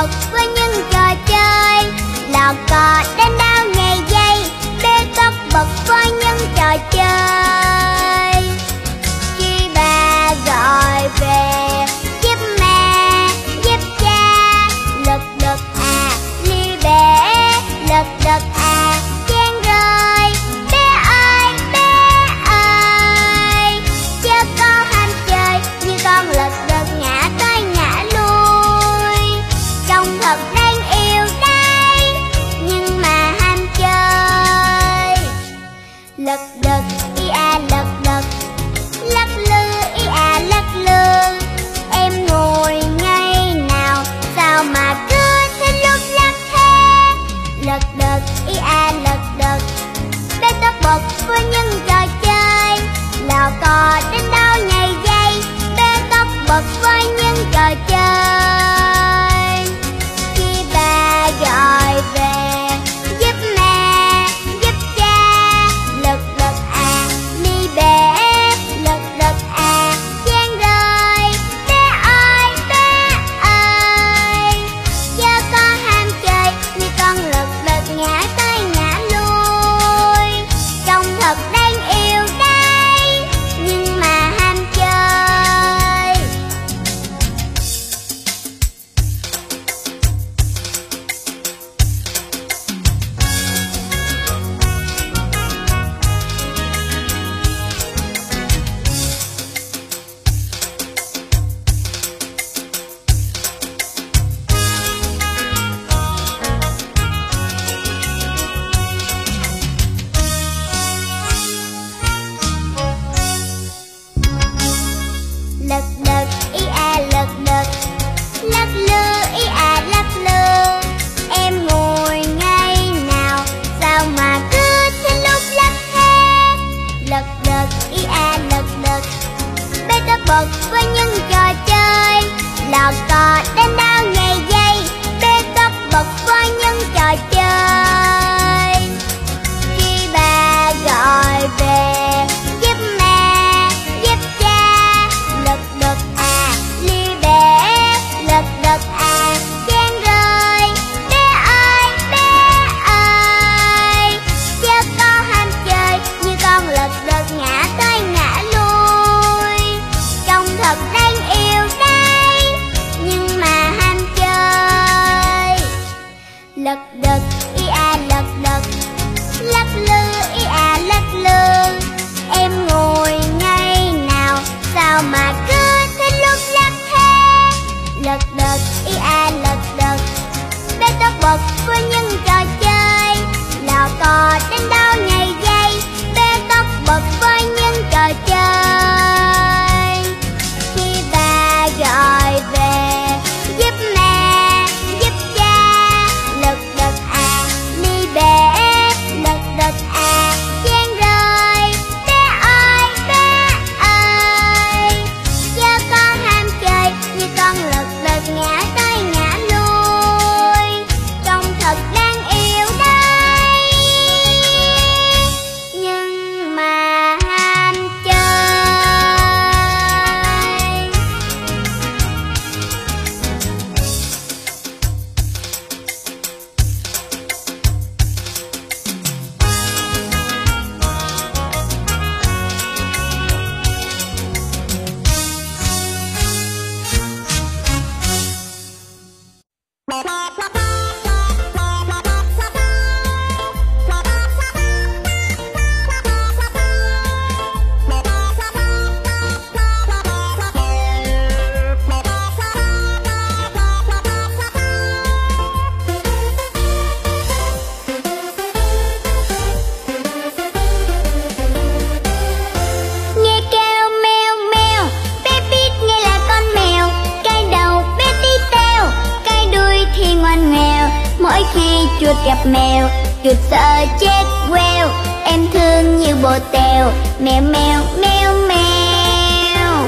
bật với những trò chơi, lò cò đánh đao nhảy dây, bê tất bật với những trò chơi. Khi ba gọi về giúp mẹ giúp cha, lật đật à ly bể, lật đật à chén rơi. Bé ơi chớ có ham chơi, như con lật đật ngã tới ngã lui. Trông thật đáng yêu đấy, nhưng mà ham chơi. Lật đật ý à lật đật, lắc lư ý à lắc lư. Em ngồi ngay nào sao mà cứ thích lúc lắc thế. Lật đật ý à lật đật, bé tất bật với những trò chơi, lò cò đánh đao nhảy dây, bé tất bật với những trò chơi. Khi ba gọi về giúp mẹ giúp cha, lật đật à ly bể, lật đật à chén rơi. Bé ơi chớ có ham chơi, như con lật đật ngã tới ngã lui. Trông thật đáng yêu đấy, nhưng mà ham chơi. Lật đật ý à lật đật, lắc lư ý à lắc lư. Em ngồi ngay nào sao mà cứ thích lúc lắc thế. Lật đật ý à lật đật, bé tất bật với những trò chơi, lò cò đánh đao nhảy dây, bé tất bật với những trò chơi. Khi ba gọi về giúp mẹ giúp cha, lật đật à ly bể, lật đật à chén rơi. Bé ơi chớ có ham chơi, như con lật đật ngã tới ngã lui. Trông thật đáng yêu đấy, nhưng mà ham chơi. Lật đật ý à lật đật, lắc lư ý à lắc lư. Em ngồi ngay nào sao mà cứ thích lúc lắc thế. Lật đật ý à lật đật, bé tất bật với những trò chơi, lò cò đánh đao nhảy dây, bé tất bật với những trò chơi. Khi ba gọi về giúp mẹ giúp cha, lật đật à ly bể, lật đật à chén rơi. Bé ơi chớ có ham chơi, như con lật đật ngã tới ngã lui. Trông thật đáng yêu đấy, nhưng mà ham chơi. Nghe kêu meo meo, bé biết nghe là con mèo, cái đầu bé tí teo, cái đuôi thì ngoan ngoèo. Mỗi khi chuột gặp mèo, chuột sợ chết queo, em thương như bồ tèo, mèo mèo meo mèo.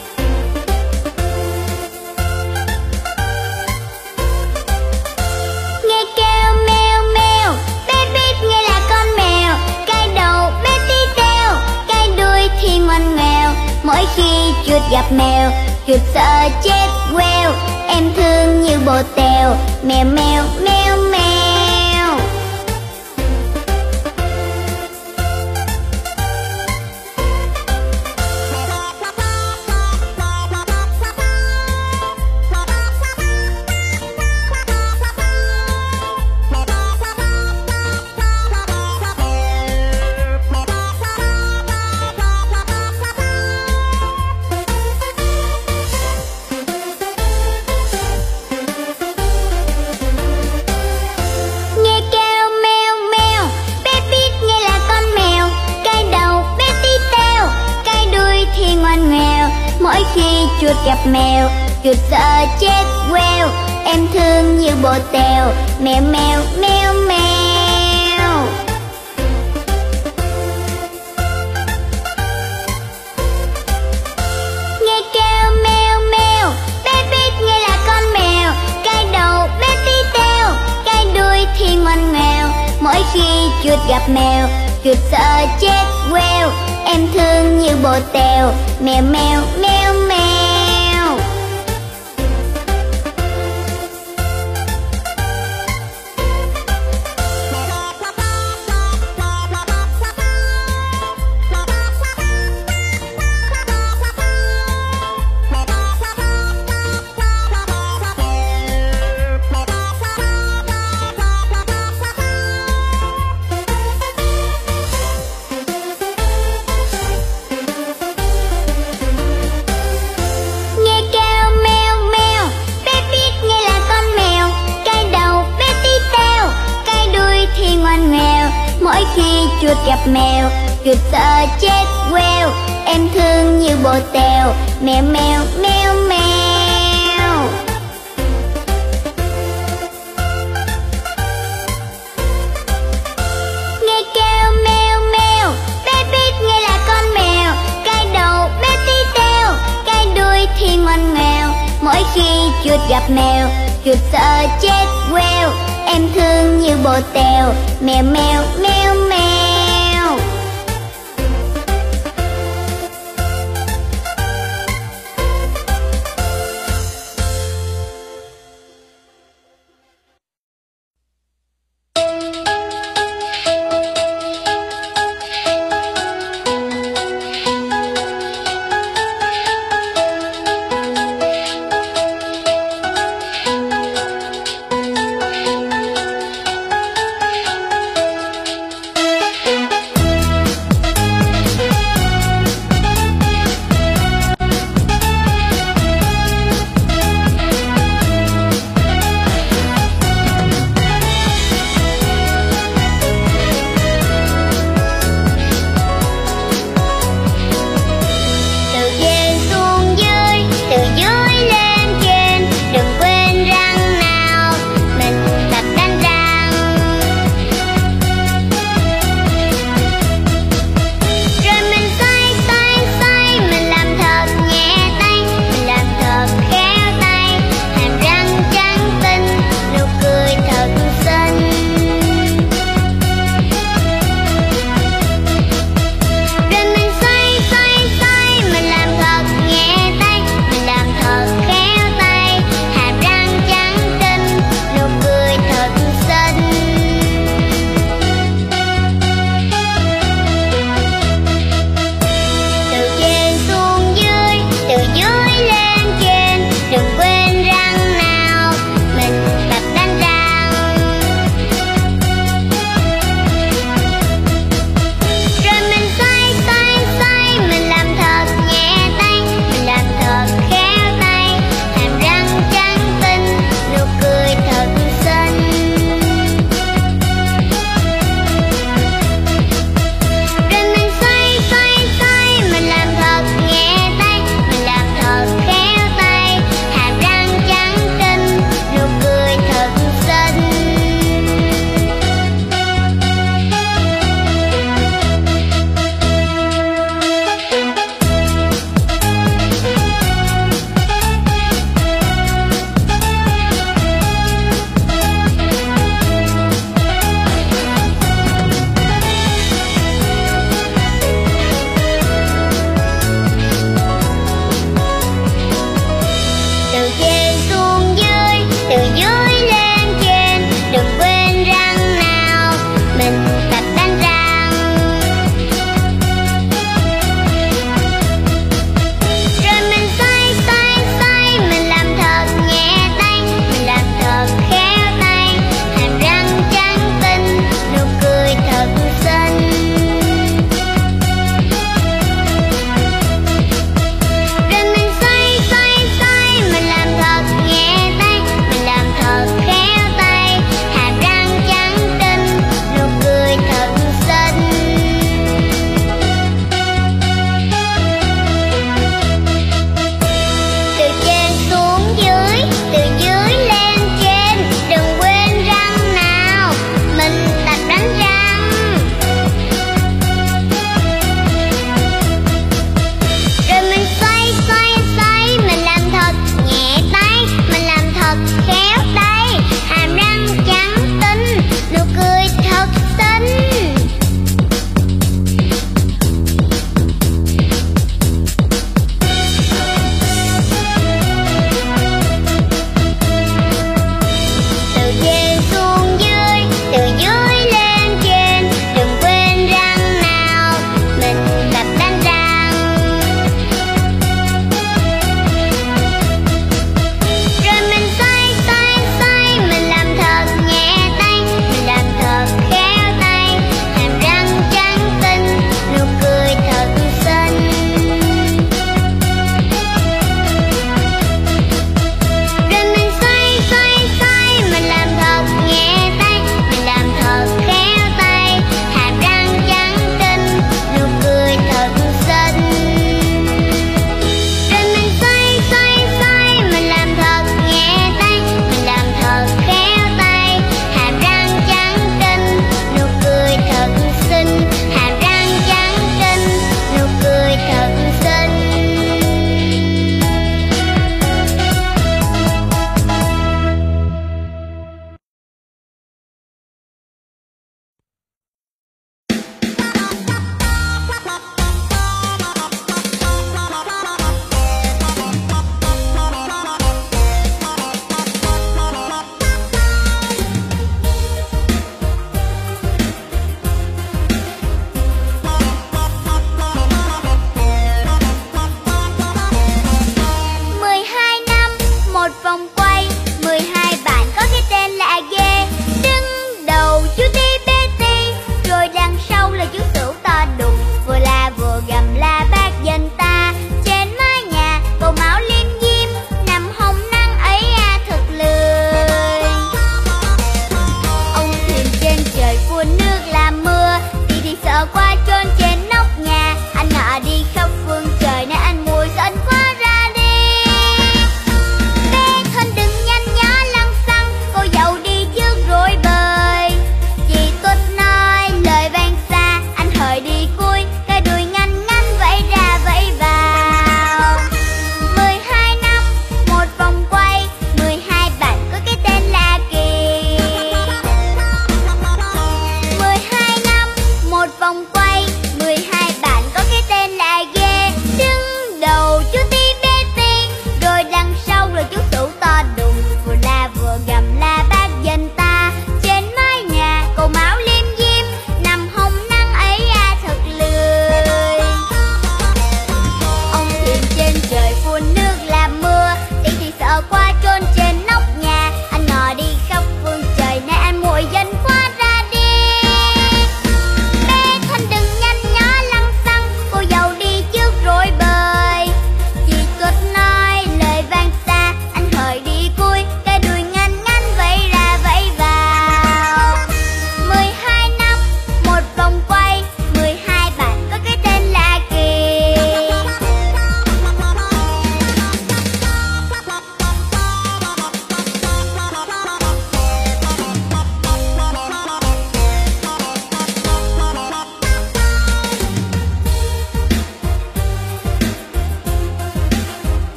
Nghe kêu meo meo, bé biết nghe là con mèo, cái đầu bé tí teo, cái đuôi thì ngoan ngoèo. Mỗi khi chuột gặp mèo, chuột sợ chết queo, em thương như bồ bồ tèo, mèo mèo meo meo. Mỗi khi chuột gặp mèo, chuột sợ chết queo. Em thương như bồ tèo, mèo mèo meo meo. Nghe kêu meo meo, bé biết nghe là con mèo. Cái đầu bé tí teo, cái đuôi thì ngoằn ngoèo. Mỗi khi chuột gặp mèo, chuột sợ chết queo. Em thương như bồ tèo, mèo mèo meo meo. Mỗi khi chuột gặp mèo, chuột sợ chết queo. Em thương như bồ tèo, mèo mèo meo meo. Nghe kêu meo meo, bé biết nghe là con mèo. Cái đầu bé tí teo, cái đuôi thì ngoằn ngoèo. Mỗi khi chuột gặp mèo, chuột sợ chết queo. Em thương như bồ tèo, mèo mèo meo meo.